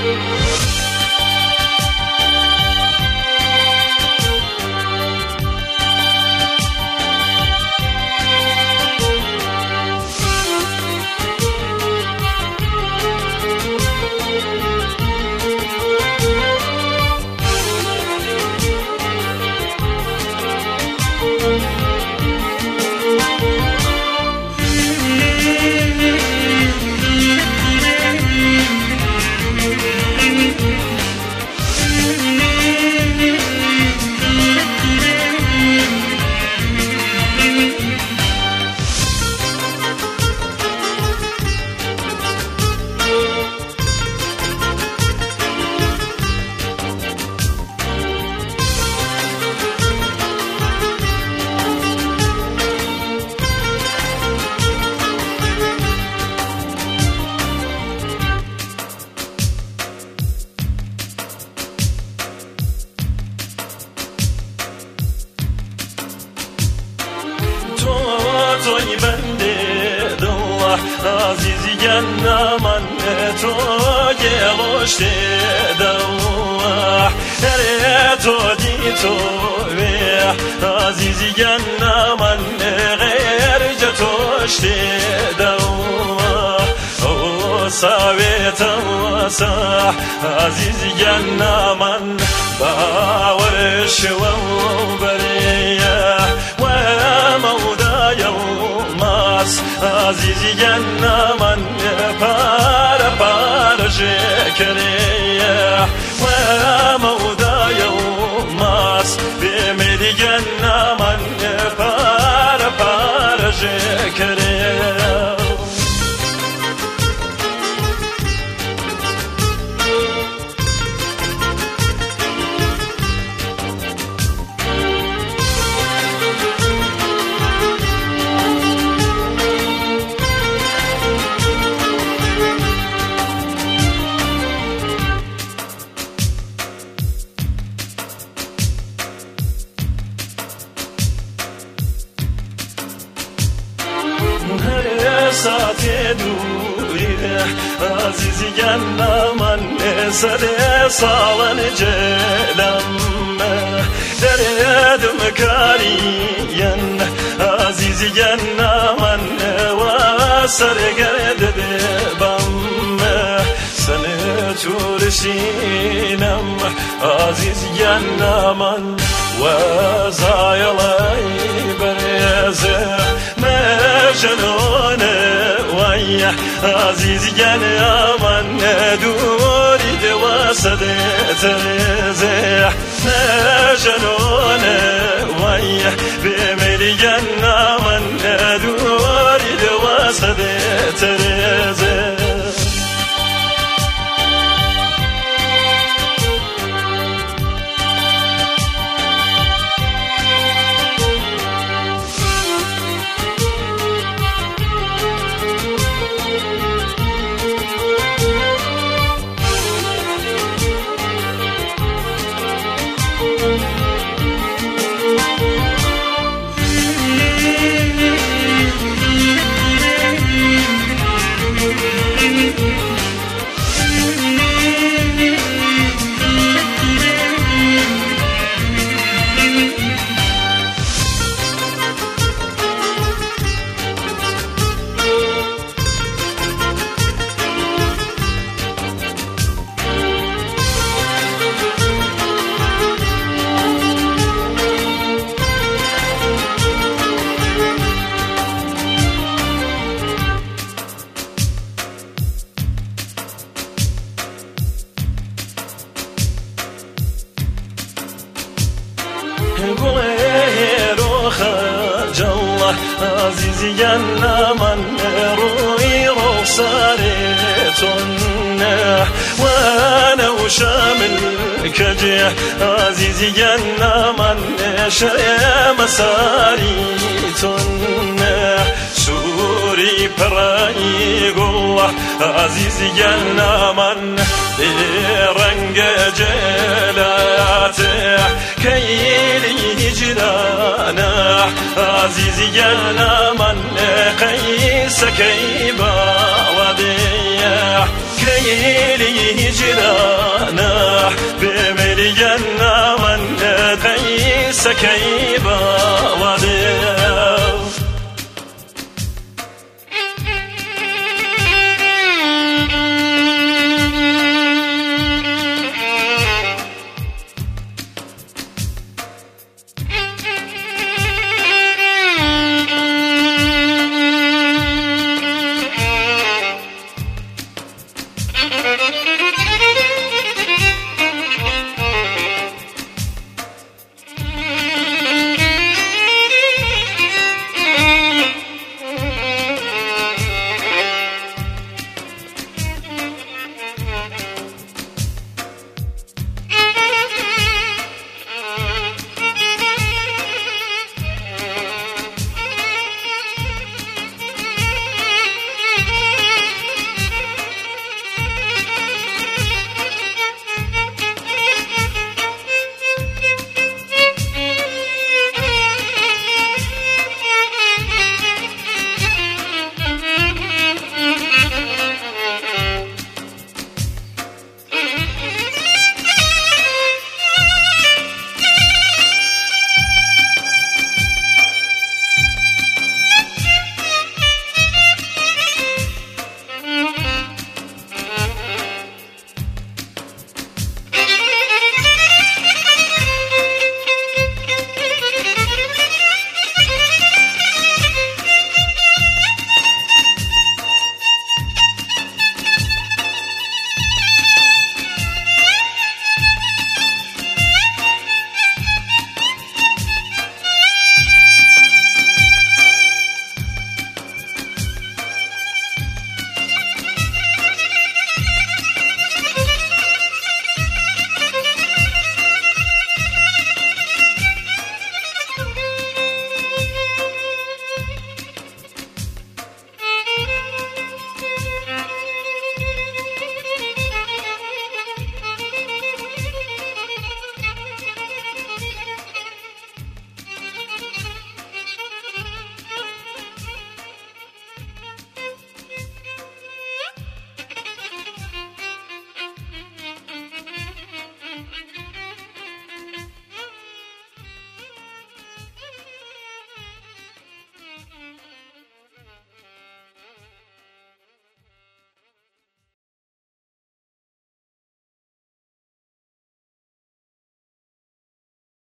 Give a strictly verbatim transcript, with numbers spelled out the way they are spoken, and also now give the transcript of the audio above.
توی بنده دلله عزیزی گنه من تو گلوشته دلله هر تو دی تو به عزیزی گنه من غیر جتوشته دلله او سویت واسه عزیزی گنه من باورش و بریه و مودا یوماس عزیزی گنه من پار پار شکریه و مودا یوماس بیمیدی گنه من پار پار شکریه ساعت دوریه عزیزی گنه من سر سالن جلم دردم کارین عزیزی گنه من و سر گرد بم سن تورشینم عزیزی گنه من و زایلای برزه جنون ويا عزيزي جانا من دوري دواسد ترزح جنون ويا بميري جانا من دوري دواسد ترزح عزیزی گنه من روی رو سرتون و نو شامل کجه عزیزی گنه من شرم ساریتون سوری پرایی گوه عزیزی گنه من رنگ جلاته کیلی جلانه عزیزی گنه من قیس کی باودیه کی كيلي جرانا بمليان من تيس كيبا